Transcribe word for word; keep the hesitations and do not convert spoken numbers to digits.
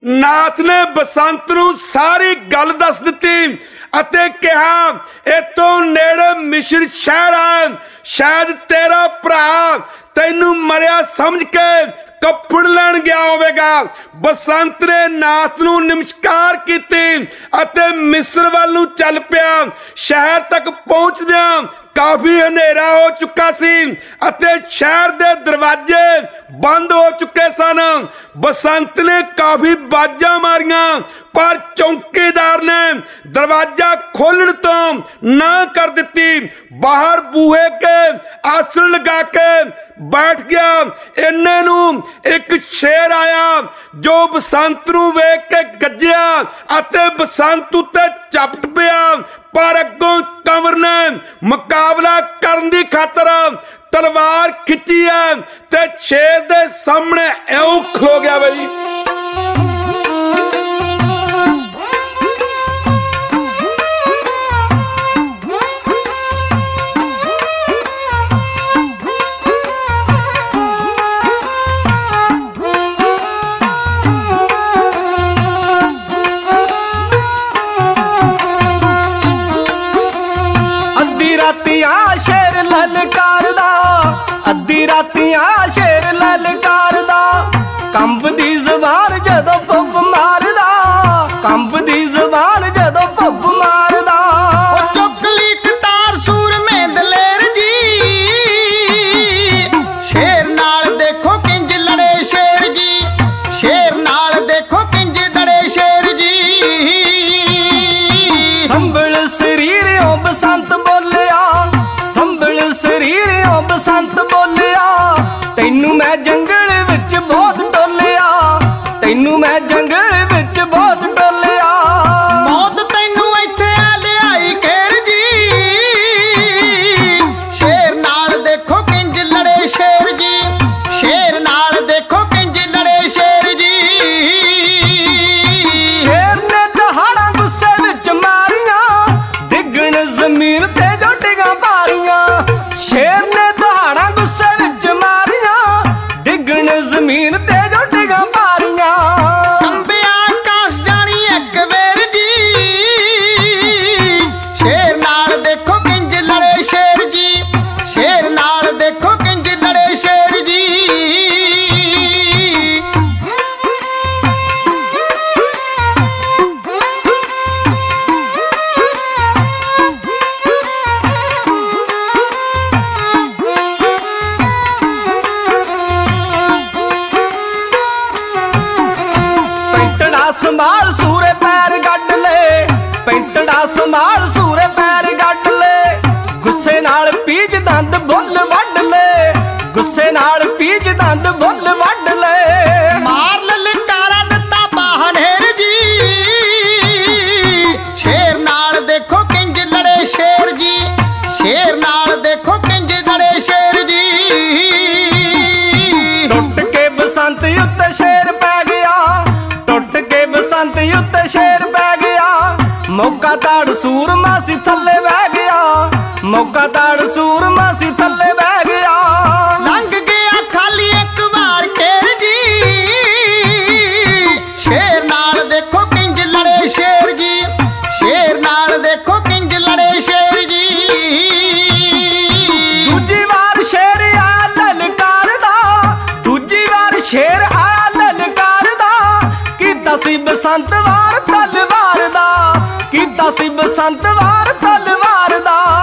नाथ ने बसंत नूं सारी गल दस दित्ती अते कहा इतों नेड़े मिश्र शहर आ, शायद तेरा भरा तैनू मरिया समझ के कपड़ लैन गया होवेगा। बसंत ने नाथ नूं नमस्कार कीती अते मिस्र वल नूं चल पिया। शहर तक पहुंचदियां काफी हनेरा हो चुका सी अते शहर दे दरवाजे बंद हो चुके सन। बसंत ने काफी बाजा मारियां पर चौकीदार ने दरवाजा खोलण तो ना कर दिती। बाहर बूहे के आसन लगा के बैठ गया। इन्ने नूं एक शेर आया जो बसंत नूं वेख के गज्जिया अते बसंत उत्ते झपट पिया। पर अगों कंवर ने मुकाबला करन दी खातर तलवार खिंची है ते शेर दे सामने ऐं खलो गया। बई शेर ललकारदा अद्धी रातियां शेर ललकारदा कंब दी ज़बान जदों पब मारदा कंब दी ज़बान जदों पब मारदा। ओ चुकली कटार सूर में दलेर जी शेर नाल देखो किंज लड़े शेर जी शेर नाल देखो किंज लड़े शेर जी। संभल शरीर ओ बसंत बोलिया संभल शरीर ओ बसंत बोलिया तैनू मैं जंगल विच बहुत टोलिया तैनू मैं जंगल विच बहुत टोलिया। मौत तैनू इत्थे आ लियाई घेर जी शेर नाल देखो किंज लड़े शेर जी शेर नाल देखो किंज लड़े शेर जी। शेर ने दहाड़ा गुस्से विच मारियां डिगण जमीन ते जोटियां पारियां। शेर ने दहाड़ा गुस्से विच मारियां डिगण जमीन ते जोटियां पारियां। कंबिया आकाश जानी एक वेर जी शेर नाल देखो किंज लड़े शेर जी शेर नाल देखो किंज लड़े शेर जी। संभाल सूरे पैर गड्ड ले पैंतड़ा संभाल सूरे पैर गड्ड ले गुस्से नाल पीज दंद बुल वड्ड ले गुस्से नाल पीज दंद बुल वड्ड ले। मार ललकारा दिता बाहनेर जी शेर नाल देखो किंज लड़े शेर जी शेर नाल देखो किंज लड़े शेर जी। टुट के बसंत उत्ते शेर पै गया टुट के बसंत उत्ते शेर पै गया। मौका ताड़ सूर मासी थल्ले बह गया मौका ताड़ सूर मासी थल्ले बह गया। लंघ गया खाली एक बार घेर जी शेर नाल देखो किंज लड़े शेर जी शेर नाल देखो किंज लड़े शेर जी। दूजी बार शेर आया ललकारदा दूजी बार शेर आया ललकारदा कीता सी बसंत वार तलवार दा कीता सी बसंत वार तलवार दा।